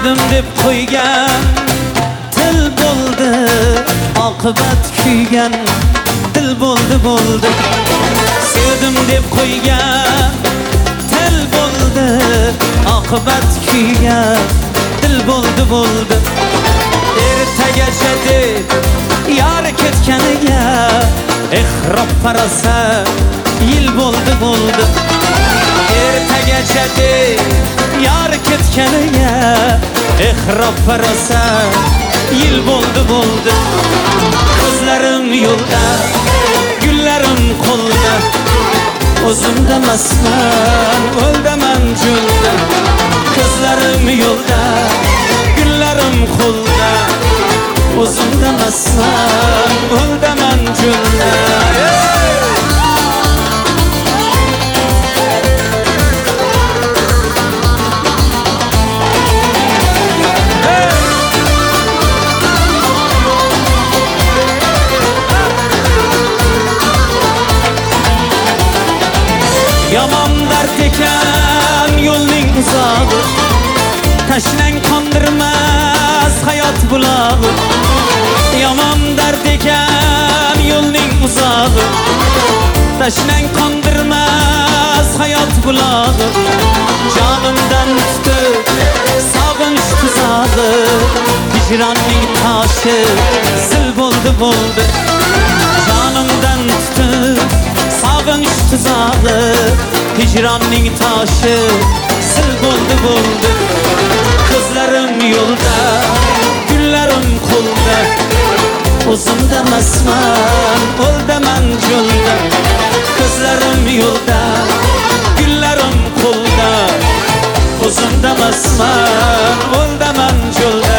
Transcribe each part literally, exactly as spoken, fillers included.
sevdim deb qo'ygan til bo'ldi, oqibat kuygan dil bo'ldi bo'ldi. Sevdim deb qo'ygan til bo'ldi, oqibat kuygan dil bo'ldi bo'ldi. Ertagacha deb yori ketganiga ehrob parasa yil bo'ldi bo'ldi. Ertagacha deb yori ketganiga ehrob parasa yil bo'ldi bo'ldi. Ko'zlarim yo'lda, gullarim qo'lda, o'zimda masman, o'ldaman jo'lda. Ko'zlarim yo'lda, gullarim qo'lda, o'zimda masman, o'ldaman jo'lda. Yomon dard ekan yo'lning uzog'i, tashnang qondirmas hayot bulog'i. Yomon dard ekan yo'lning uzog'i, tashnang qondirmas hayot bulog'i. Jonimdan tutib sog'inch tuzog'i, hijronning toshi sil bo'ldi bo'ldi. Jonimdan tutib sog'inch tuzog'i, hijronning toshi sil bo'ldi bo'ldi. Ko'zlarim yo'lda, gullarim qo'lda, o'zimda masman, o'ldaman jo'lda. Ko'zlarim yo'lda, gullarim qo'lda, o'zimda masman, o'ldaman jo'lda.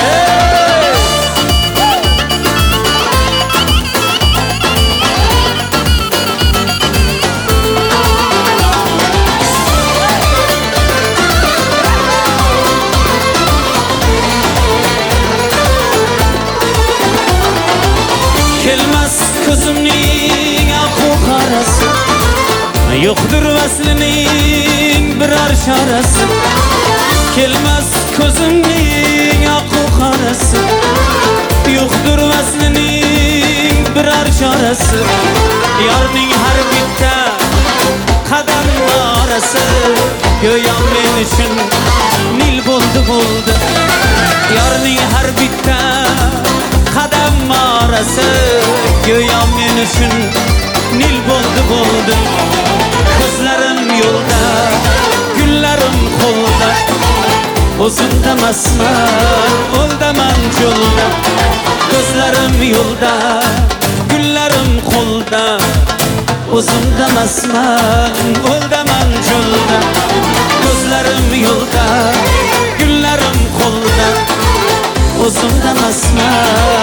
Kelmas ko'zimning oqu qarasi, yo'qdir vaslining biror chorasi. Kelmas ko'zimning oqu qarasi, yo'qdir vaslining biror chorasi. Yorning har bitta qadam borasi, go'yo men uchun nil bo'ldi bo'ldi. Yorning har bitta qadam morasi, go'yo men uchun nil bo'ldi bo'ldi. Ko'zlarim yo'lda, gullarim qo'lda, o'zimda masman, o'ldaman jo'lda. Ko'zlarim yo'lda, gullarim qo'lda, o'zimda masman, o'ldaman jo'lda. Ko'zlarim yo'lda, gullarim qo'lda, o'zimda masman.